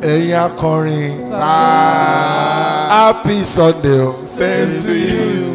ẹ̀yin akọrin. Happy Sunday. Same to you.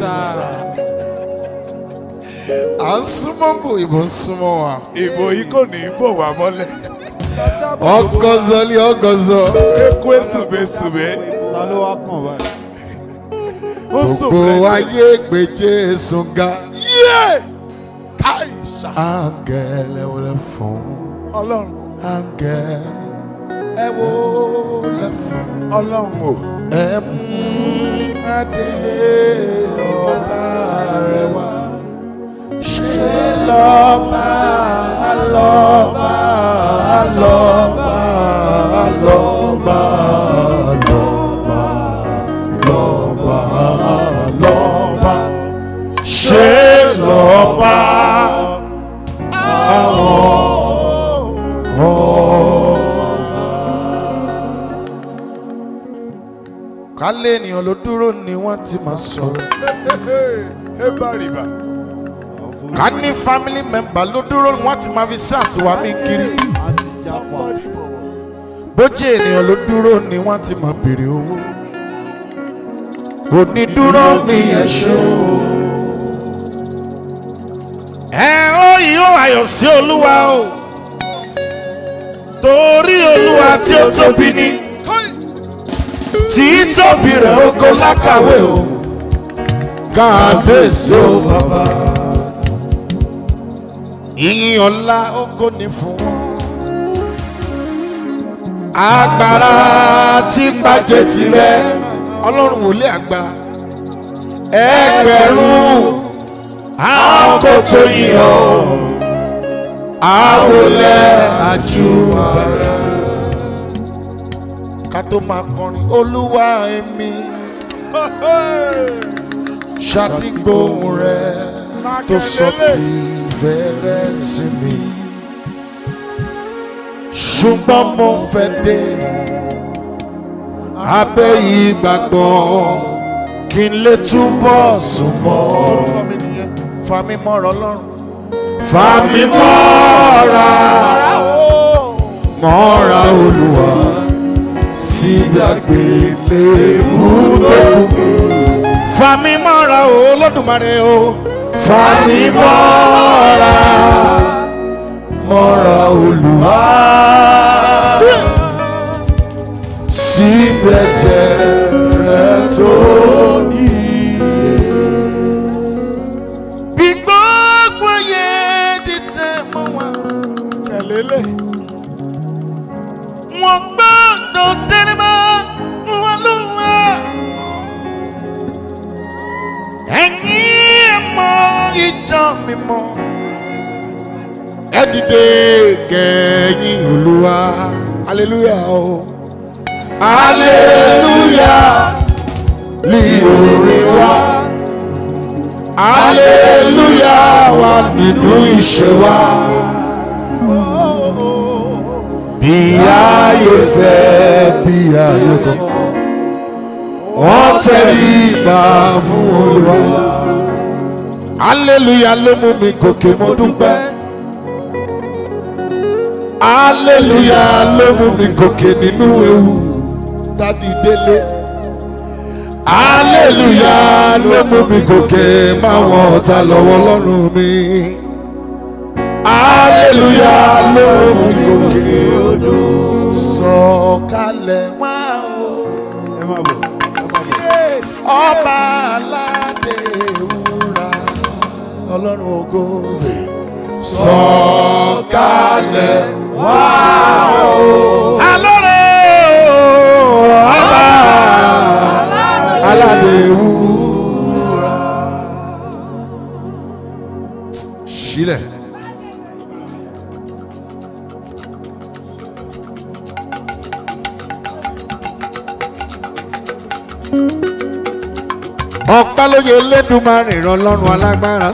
À ń súnmọ́ bò ìbò ń súnmọ́ wa. Ìbò yìí kò ní bò wá mọ́lẹ̀. Ọgọ́zọ́lé ọgọ́zọ́. Ekú èsùbẹ̀sùbẹ̀. Ta ló wá kàn báyìí? Ó sùn Gbogbo bẹ́ẹ̀. ayé gbé Jésù ga. Yé! Káìsà. Áńgẹ́lẹ́ wọlé fún. Ọlọ́run. Áńgẹ́lẹ́ wọlé fún. Ọlọ́run o. Ẹ mú adé ọba rẹ̀ wá. Ṣé lọ́ba lọ́ba lọ́ba lọ́ba lọ́ba lọ́ba lọ́ba ṣé lọ́ba àwọn ọba. Kálé ènìyàn ló dúró ni wọ́n ti máa sọ̀rọ̀. Ẹ bá rìbà. Ká ní family member ló dúró ni wọ́n ti máa fi SARS wá mí kiri. Bójú ènìyàn ló dúró ni wọ́n ti máa béèrè owó. Onídúró mi ẹ ṣé o. Ẹ ó yóò ayọ̀ sí Olúwa o. Torí Olúwa tí ó tóbi ni. Tí tóbi rẹ̀ ó kó lákàwé o. Kábíyèsí o bàbá. Ìyìn ọlá ògo ni fún wọn. Agbára tí gbàjẹ́ tirẹ̀ Ọlọ́run wòlé àgbà. Ẹgbẹ̀rún àkótó yíyan àwòlẹ̀ àjùbàrà. Ká tó máa kọrin Olúwa èmi ṣàtìgbóhùn rẹ̀ tó sọ tí fẹ́rẹ̀ sí mi. Ṣùgbọ́n mo fẹ́ dé abẹ́ ìgbàgbọ́ kí n lè túbọ̀ súnmọ́. Fà mí mọ́ra Ọlọ́run. Fà mí mọ́ra mọ́ra Olúwa síbi àgbélébùú tó kù. Fà mí mọ́ra o Olódùmarè o. Fà mí mọ́ra mọ́ra Olúwa síbi ẹ̀jẹ̀ rẹ̀ tó níye. Bí gbogbo ayé di tẹ̀ mọ́ wa. Kẹ̀lélẹ̀. Wọ́n gbọ́dọ̀ tẹ́lẹ̀ mọ́ wọn ló wá. Ẹ̀yin ẹ̀mọ́ ìjọ mímọ́. Ẹ dìde kẹ̀yìn Olúwa. Hallelujah o. Hallelujah li orin wa. Hallelujah wà nínú ìṣe wa. Bí ayé fẹ́ bí ayé kọ̀. Wọ́n tẹríba fún Olúwa. Hallelujah ló mú mi gòkè mo dúpẹ́. Hallelujah ló mú mi gòkè nínú ewu. Dádì Délé. Hallelujah ló mú mi gòkè máwọn ọ̀tá lọ́wọ́ lọ́rùn mi. Hallelujah ló mú mi gòkè odò. Sọ̀kalẹ̀ wá o. Ẹ má bọ̀. Ọba aládé wúrà Ọlọ́run ògo ṣe. Sọ̀kalẹ̀ wá o. Alọ́rẹ̀ ọba aládé wúrà. Sílẹ̀. Ọpẹ́ ló yẹ Elédùmarè ràn lọ́rùn alágbára.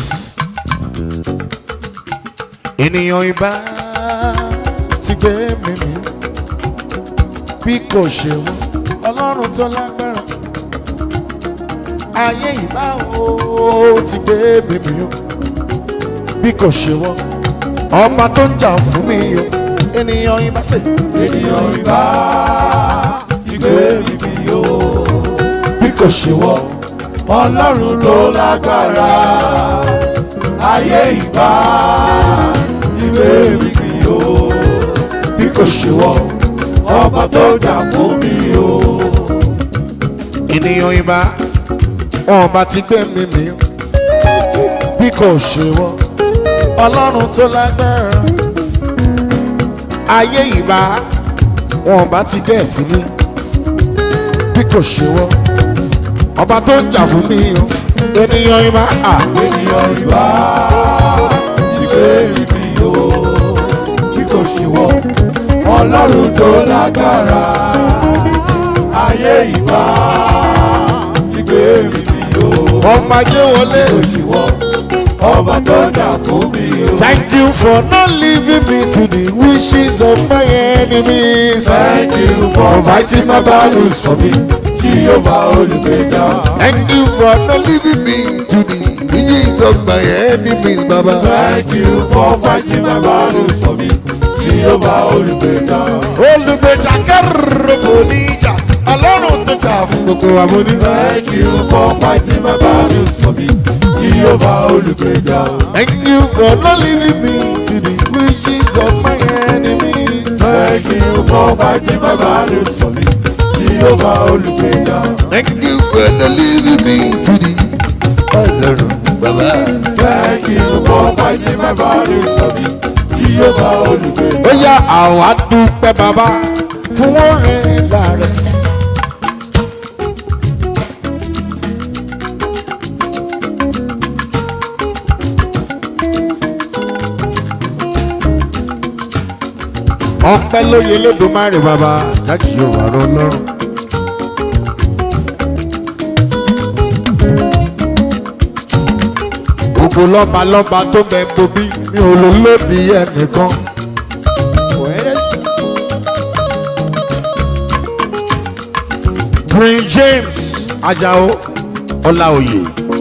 Ènìyàn ìbá ti gbé mi mì bí kò ṣe wọ́n Ọlọ́run tó lágbára. Ayé ìbá o ti gbé mi mì o bí kò ṣe wọ́n ọba tó ń jà fún mi o. ènìyàn ìbá ṣe. ènìyàn ìbá ti gbé mi bí o bí kò ṣe wọ́ ọlọ́run ló lágbára ayé ìbá ti gbé mi bí o bí kò ṣe wọ́ ọba tó jà fún mi o. ènìyàn ìbá wọn bá ti gbé mi mì bí kò ṣe wọ́ ọlọ́run tó lágbára ayé ìbá wọn bá ti gẹ̀ẹ́tì mi bí kò ṣe wọ́ ọba tó ń jà fún mi o. ènìyàn ìbá ènìyàn ìbá ti gbé mi bí o bí kò ṣe wọ́ ọlọ́run tó lágbára ayé ìbá ti gbé mi bí o ọmọ ajé wọlé. bí kò ṣe wọ́ ọba tó jà fún mi o. Thank you for not leaving me to the wishes of my enemies. Thank you for fighting my battles for me. Jehovah olùgbèjà. Thank you for not leaving me to the wishes of my enemies, Baba. Thank you for fighting my battles for me. Jehovah olùgbèjà. Olùgbèjà kẹ́rù níjà, Ọlọ́run tó jà fún gbogbo àmúni. Thank you for fighting my battles for me. Jehovah olùgbèjà. Thank you for not leaving me to the wishes of my enemies. Thank you for fighting my battles for me. Jehovah olùgbèjà. Thank you for not leaving me to the Ọlọ́run Baba. Thank you for fighting my battles for me. Jehovah olùgbèjà. Ó yá àwa dúpẹ́ bàbá fún oore ńlá rẹ̀ sí. Ọpẹ́ lóye lódùmarè bàbá láti yóò wà rọ lọ́rùn. Gbogbo lọ́ba lọ́ba tó bẹ̀ ń bomi mi ò lò lódì ẹnìkan. Prince James Ajao Ọláoyè.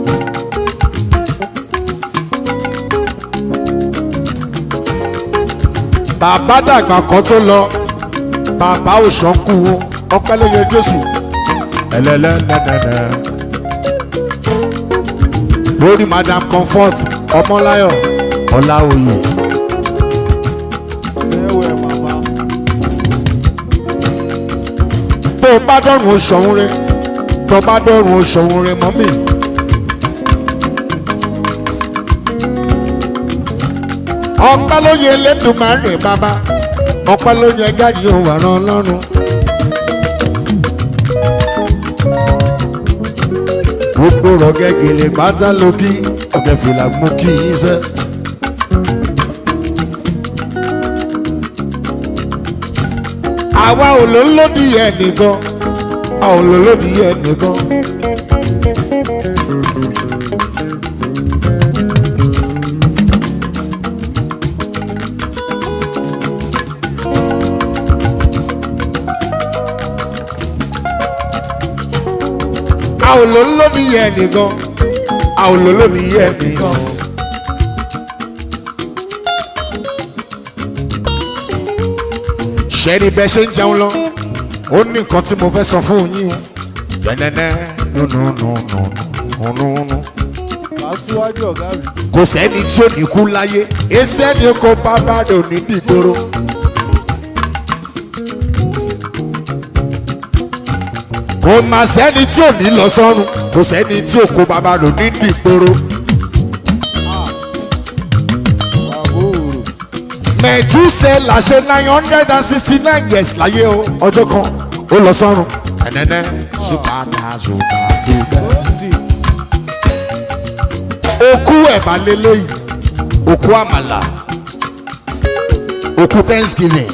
Bàbá dàgbà kan tó lọ bàbá òṣànkú ọpẹ́ ló yẹ Jésù ẹlẹ́lẹ́lẹ́lẹ́lẹ́ lórí Madam Comfort Ọmọláyọ̀ Ọláoyè. bó o bá dọ̀rùn oṣòwò rẹ tó bá dọ̀rùn oṣòwò rẹ mọ́ mi. ọpẹ́ ló yẹ Elédùmarè bàbá ọpẹ́ ló yẹ jáde òun àrùn Ọlọ́run. gbogbo rọ̀gẹ́ gèlè pátá ló kí ọ̀gẹ̀ fìlà mú kí yín sẹ́. àwa ò lò lódì ẹnìkan a ò lò lódì ẹnìkan. a ò lò lódì ẹnìkan a ò lò lódì ẹnìkan. ṣẹ́ni bẹ́ẹ̀ ṣe ń jẹun lọ ó ní nǹkan tí mo fẹ́ sọ fún yín o. jẹ́nẹ́nẹ́ nùnùnùnùnùnùnù. aṣíwájú ọ̀gá mi. kò sẹ́ni tí ò ní kú láyé ẹsẹ̀ ni kò bá bá rẹ̀ ò ní dìgboro. kò mà sẹ́ni tí ò ní lọ sọ́run kò sẹ́ni tí ò kó bàbá rẹ̀ ò ní dìgboro. Mẹ̀túsẹ́là ṣe 969 years láyé o ọjọ́ kan ó lọ sọ́run. ẹ̀nẹ́nẹ́ ṣùgbọ́n òkú ẹ̀bà lélẹ́yìí òkú àmàlà òkú Thanksgiving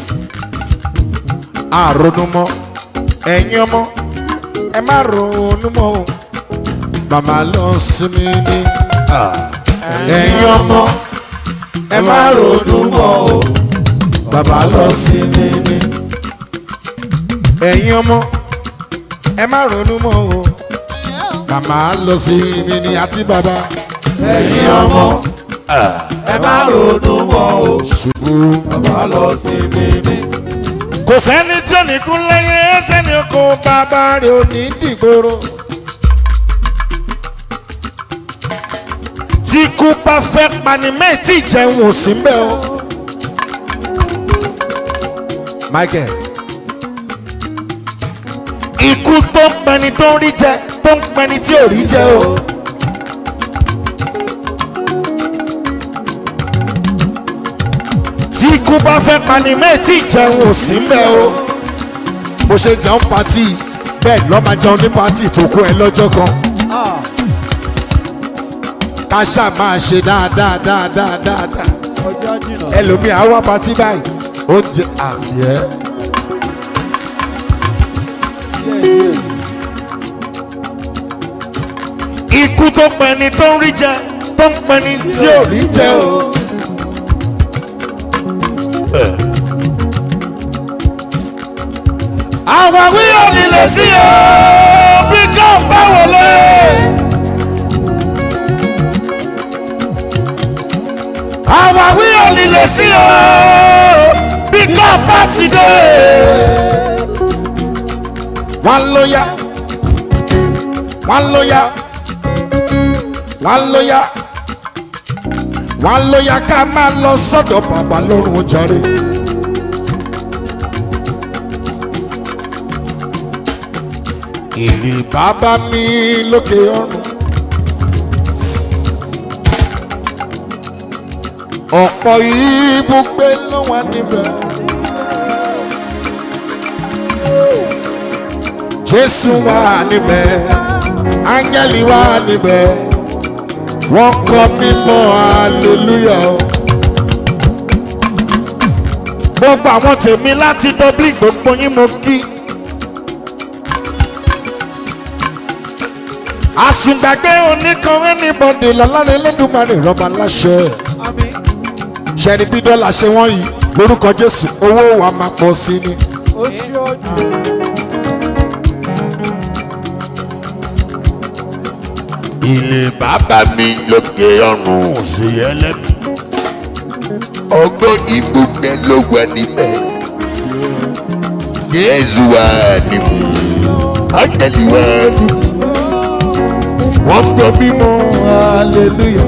àrònú mọ́ ẹ̀yin ọmọ ẹ má ronú mọ́ o màmá lọ sinmi ní ẹ̀yin ọmọ ẹ má ronú mọ́ o bàbá lọ sinmi ní ẹ̀yin ọmọ ẹ má ronú mọ́ o màmá lọ sinmi ní àti bàbá ẹ̀yin ọmọ ẹ má ronú mọ́ o. ṣubú. Bàbá lọ sí mímí. Kò sẹ́ni tí ò ní kú lẹ́yìn ẹsẹ̀ ni kò bàbá rẹ̀ ò ní dìgbòrò. Tí ikú bá fẹ́ pani méjì jẹun ò sí mbẹ́ o. Michael. Ikú tó ń pẹni tó ń rí jẹ tó ń pẹni tí ò rí jẹ o. Tí ikú bá fẹ́ pani méjì jẹun ò sí mbẹ́ o. Bó ṣe jẹun pátì bẹ́ẹ̀ lọ́ máa jẹun ní pátì tó kú ẹ lọ́jọ́ kan. Ká ṣáà máa ṣe dáadáa dáadáa dáadáa. Ọjọ́ jìnnà. Ẹlòmíì á wá pátì báyìí ó jẹ àṣìẹ́. Ikú tó pẹni tó ń rí jẹ tó ń pẹni tí ò rí jẹ o. Àwáwí ò ní lè sí o bí kò bá wọlé. Àwáwí ò ní lè sí o bí kò bá ti dé. Wọ́n ló yá, wọ́n ló yá, wọ́n ló yá, wọ́n ló yá ká máa lọ sọ́dọ̀ bàbá lọ́rùn ó jàre. Èrè bàbá mi lókè ọ̀run. Ọ̀pọ̀ ibùgbé ló wà níbẹ̀. Jésù wà níbẹ̀, áńgẹ́lì wà níbẹ̀, wọ́n kọ́ mímọ́ hallelujah. Gbogbo àwọn tèmi láti Dublin gbogbo yín mo kí. Àsùngbàgbé oníkan anybody lọ́lọ́rin Elédùmarè rọ́bà láṣẹ. Ṣẹ́ni bí dọ́là ṣe wọ́n yìí lórúkọ Jésù owó wa máa pọ̀ sí ni. Ó ṣí ọjọ́. Ilé bàbá mi lókè ọ̀run sí ẹlẹ́mi. Ọgbọ́n ibùgbé ló wà níbẹ̀. Jésù wà níbẹ̀. Áńgẹ́lì wà níbẹ̀. Wọ́n gbọ́ mímọ́ hallelujah.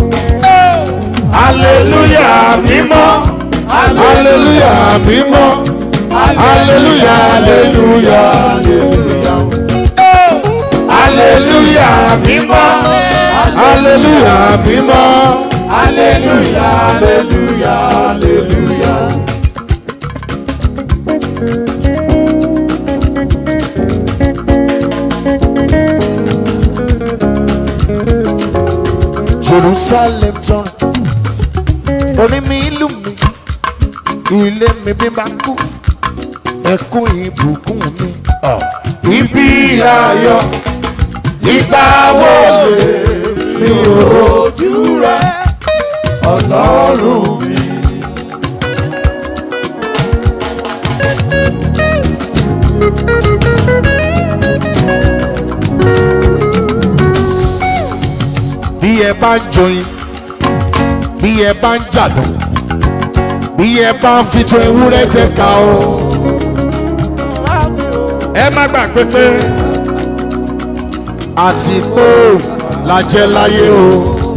Hallelujah mímọ́. Hallelujah mímọ́. Hallelujah hallelujah hallelujah. Hallelujah mímọ́. Hallelujah mímọ́. Hallelujah, hallelujah, hallelujah. Jerusalem tán orí mi ìlú mi ilé mi bí bá kú ẹkún ìbùkún mi. Ibi ayọ̀ ìgbà wo lè mi ò Ojú rẹ, Ọlọ́run mi. bí ẹ bá ń joyin bí ẹ bá ń jàdùn bí ẹ bá ń fi tó ewúrẹ́ jẹ ká o. Ẹ má gbàgbé pé àti pé la jẹ́ láyé o.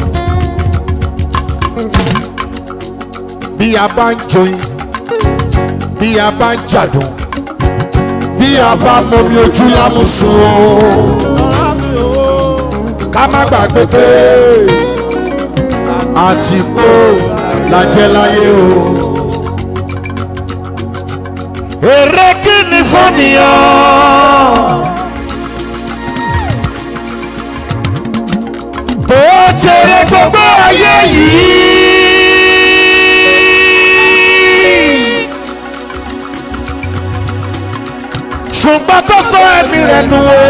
Bí a bá ń joyin bí a bá ń jàdùn bí a bá mọmi ojú yámú sùn o. Ká má gbàgbé pé àti pé la jẹ́ láyé o. Èrè kí ni fọ́nìyàn tó jèrè gbogbo ayé yìí ṣùgbọ́n tó sọ ẹ̀mí rẹ̀ nù o.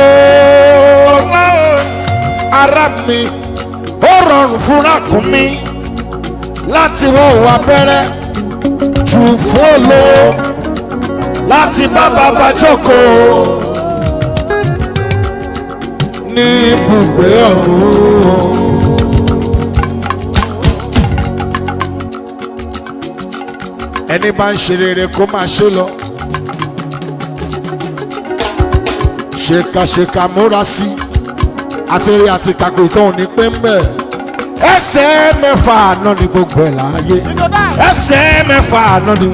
Ara mi ó rọrùn fún ràkúnmí láti wọ́n wá bẹ́rẹ́ jù fún olóò láti bá bàbá jókòó ní ibùgbé ọ̀run. ẹni bá ń ṣe rere kó máa ṣe lọ. ṣèkàṣèkà múra sí àti rí àti kàkó ìtàn ní pé ń bẹ̀. ẹsẹ̀ mẹ́fà náà ni gbogbo ẹ̀ láàyè. ẹsẹ̀ mẹ́fà náà ni.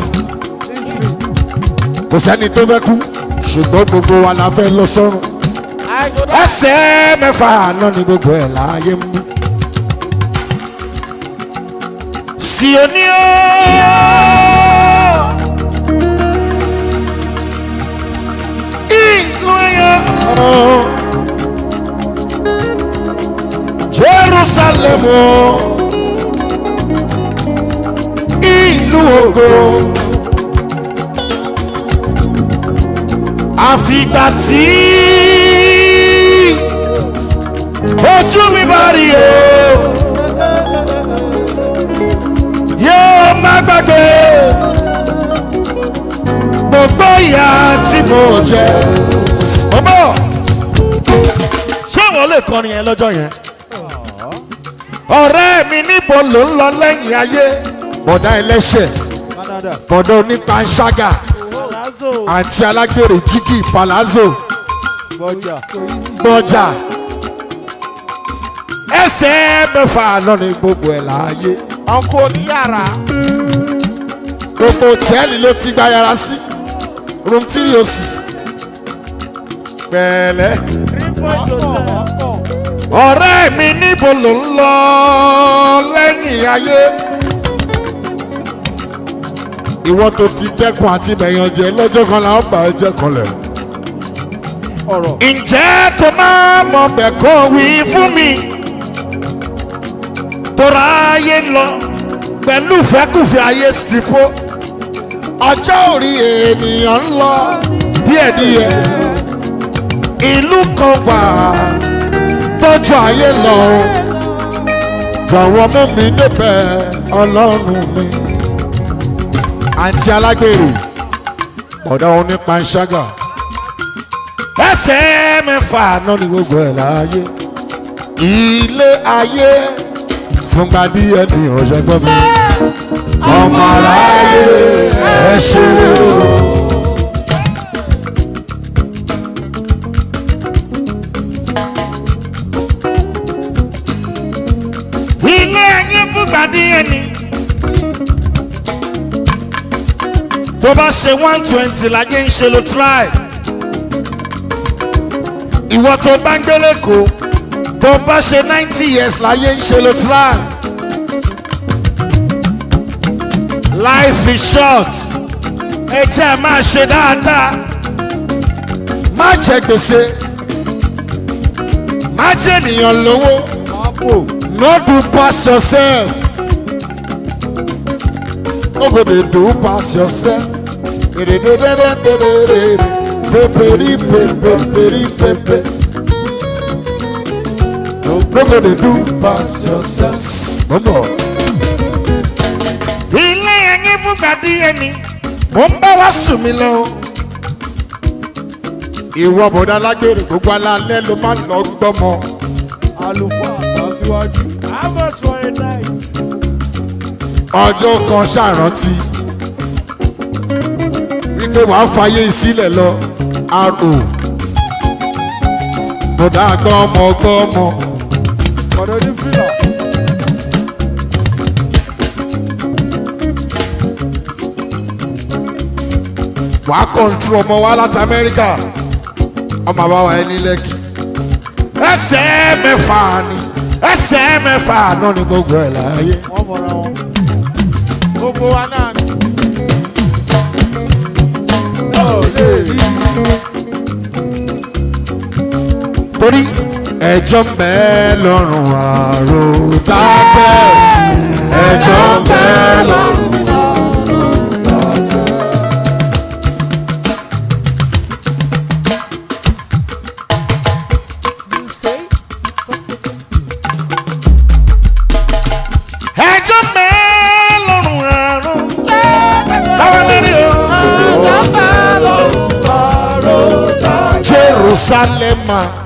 kò sẹ́ni tó fẹ́ kú ṣùgbọ́n gbogbo wa la fẹ́ lọ sọ́run. ẹsẹ̀ mẹ́fà náà ni gbogbo ẹ̀ láàyè mú. Sioni o. Ìlú ẹ̀yọ́. Jerusalem o. Ìlú ògo. Àfìgbà tí ojú mi bá rí o. Yóò má gbàgbé gbogbo ìyà tí mo jẹ. Ọmọ ṣé wọn lè kọrin yẹn lọ́jọ́ yẹn? Ọ̀rẹ́ mi níbo ló ń lọ lẹ́yìn ayé? Bọ̀dá ẹlẹ́ṣẹ̀, bọ̀dá onípanṣágà, àǹtí alágbèrè jígì palazzo, gbọ́jà. Ẹsẹ̀ mẹ́fà lọ́rin gbogbo ẹ̀ láàyè. Ọkọ oníyàrá. Gbogbo hòtẹ́ẹ̀lì ló ti gba yàrá sí. Room 306. Pẹ̀lẹ́. Ọ̀rẹ́ mi níbo ló ń lọ lẹ́yìn ayé? Ìwọ tó ti dẹ́kun àti bẹ̀yàn jẹ lọ́jọ́ kan la ó bá ẹ jẹ́ kanlẹ̀. Ǹjẹ́ tó máa mọ bẹ̀ kó wí fún mi? Tora ayé ń lọ pẹ̀lú fẹ́kùfẹ́ ayé stripo. Ọjọ́ orí ènìyàn ń lọ díẹ̀díẹ̀. Ìlú kan wà tọ́jú ayé lọ. Jọ̀wọ́ mú mi débẹ̀ ọlọ́run mi. Àǹtí alágbèrè ọ̀dọ́ onípanṣágà. Ẹsẹ̀ mẹ́fà náà ni gbogbo ẹ̀ láàyè. Ilé ayé fúngbà bí ẹni ọ̀ṣẹ́ gbọ́ mi. Ọmọ aráyé ẹ ṣe o. Ilé ayé fúngbà bí ẹni. Tó bá ṣe 120 láyé ń ṣe ló try. Ìwọ tó bá ń gbélé kó. Tó bá ṣe 90 years láyé ń ṣe ló try. Life is short. Ẹ jẹ́ ẹ máa ṣe dáadáa. Má jẹ gbèsè. Má jẹ ènìyàn lówó. No do pass yourself. No go dey do pass yourself. No go dey do pass yourself. Mọ̀mọ́. Ilé ẹyin fúngbà bí ẹni, mo ń bá wá sùn mí lọ. Ìwọ bọ̀dá lágbèrè gbogbo alálẹ́ ló máa lọ gbọ́mọ. Àlùfáà àtàsíwájú. Amos for a night. Ọjọ́ kan ṣàrántí. Wípé wàá fàyè ìsílẹ̀ lọ. R.O. Bọ̀dá gbọ́mọ. Ọ̀dọ̀ ní fìlà. Wàá kọ̀ǹtú ọmọ wa láti Amẹ́ríkà. Ọmọ àbáwá ẹni lẹ́kì. Ẹsẹ̀ mẹ́fà ni. Ẹsẹ̀ mẹ́fà náà ni gbogbo ẹ̀ láàyè. Wọ́n mọ̀ra wọn. Gbogbo wa náà ni. Torí ẹjọ́ ń bẹ lọ́rùn àrò dábẹ́. Ẹjọ́ ń bẹ lọ́rùn àrò dábẹ́. Ẹjọ́ ń bẹ lọ́rùn àrò dábẹ́. Jerusalem.